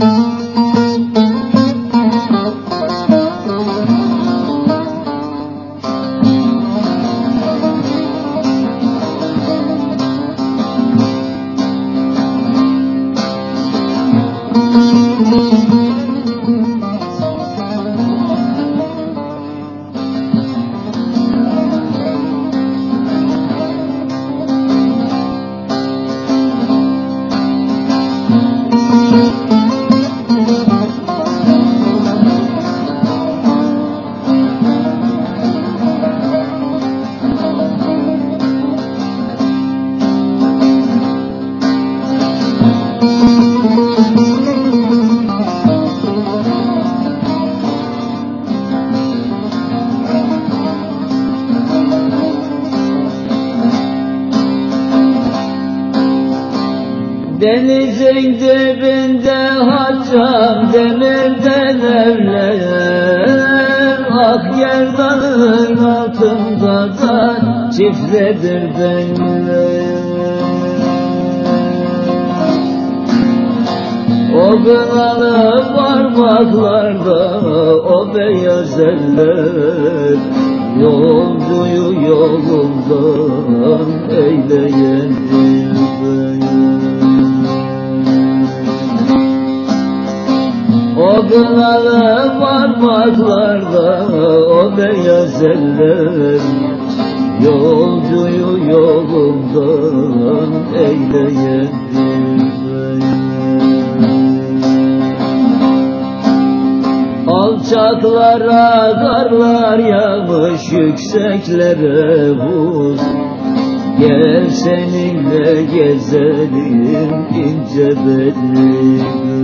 Denizin dibinde haçam demirden evler, ak yerdanın altında da çiftledir benler. O kınalı parmaklarda o beyaz eller, yolcuyu yolundan eyleyendir ben. O kınalı parmaklarda o beyaz eller, yolcuyu yolundan eyleyendir ben. Alçaklara karlar yağmış, yükseklere buz. Gel seninle gezelim ince belli.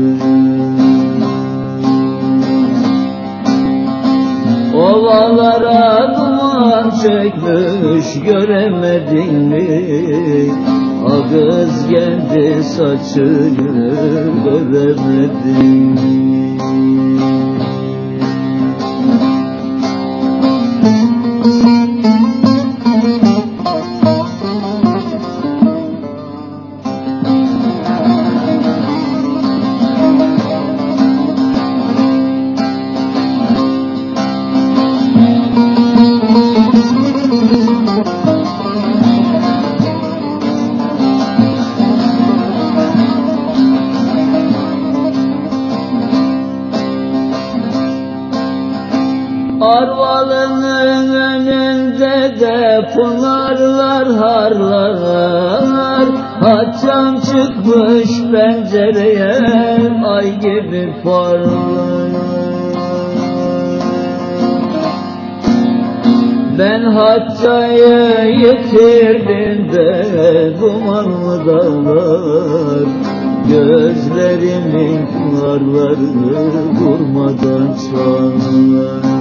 Ovalara duman çökmüş, göremedin mi? Ağız geldi saçını göremedin mi? Arvalının önünde de pınarlar harlar, haçam çıkmış pencereye ay gibi parlar. Ben haçayı yitirdim de dumanlı dağlar, gözlerimin pınarları durmadan çağlar.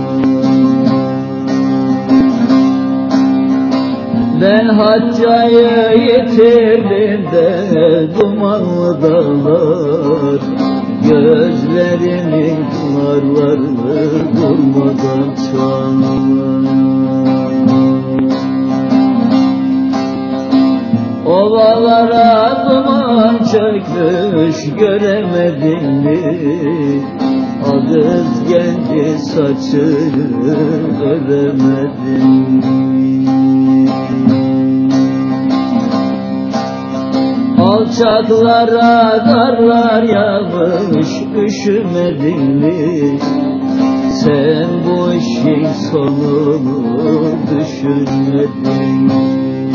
Ben haccayı yitirdim de dumanlı dağlar, gözlerimin pınarları durmadan çağlar. Ovalara duman çökmüş, göremedin mi? Ağız geldi saçını göremedin mi? Alçaklara karlar yağmış, üşümedin mi? Sen bu işin sonunu düşünmedin mi?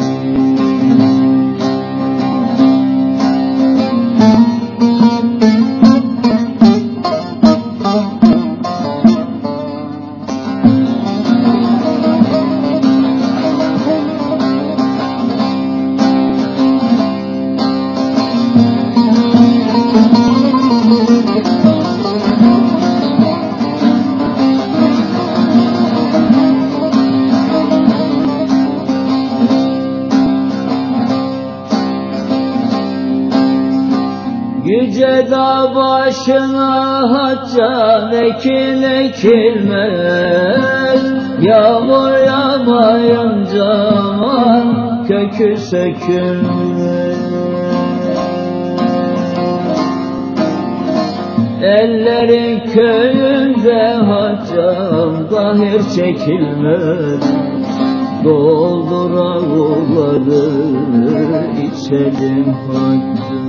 Yüce dağ başına haccan ekin ekilmez, yağmur yağmayınca aman kökü sökülmez. Ellerin köyünde hacam Zahir çekilmez. Doldur avuları içelim hacam.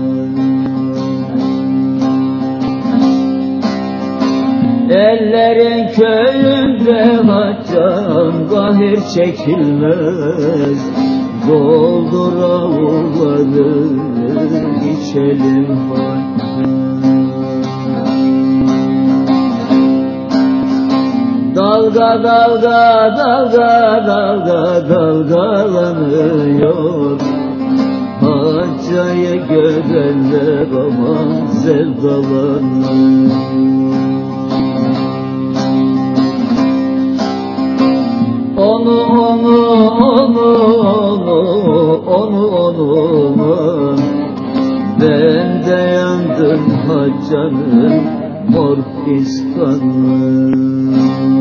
Ellerin köyünde hacam Zahir çekilmez. Doldur avuları içelim hacam. Dalga dalga dalga dalga dalgalanıyor. Haccayı görenler aman sevdalanıyor. Onu ben de yandım haccanın mor fistanı.